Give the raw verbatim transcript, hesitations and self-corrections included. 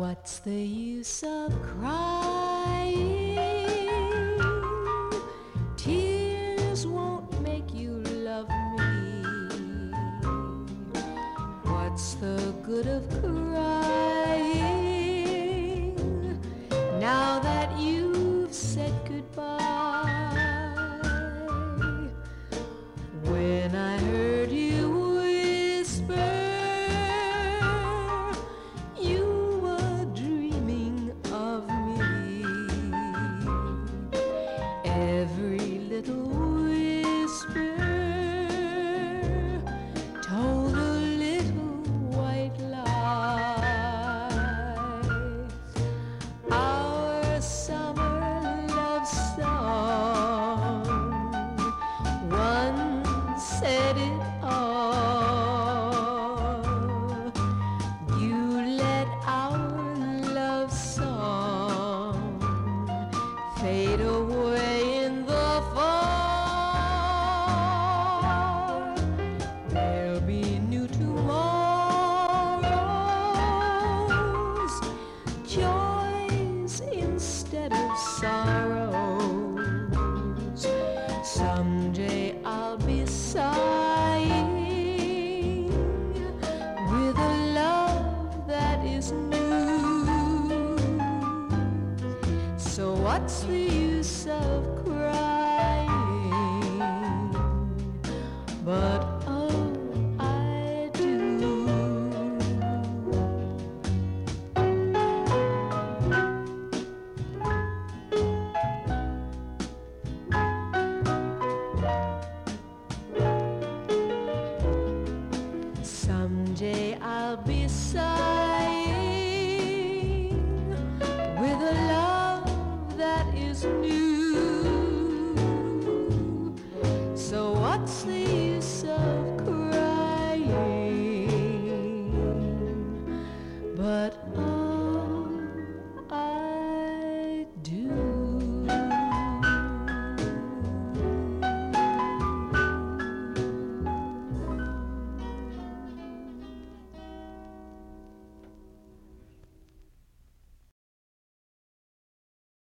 What's the use of crying? Tears won't make you love me. What's the good of crying now that you've said goodbye? When I heard you whisper you were dreaming of me, every little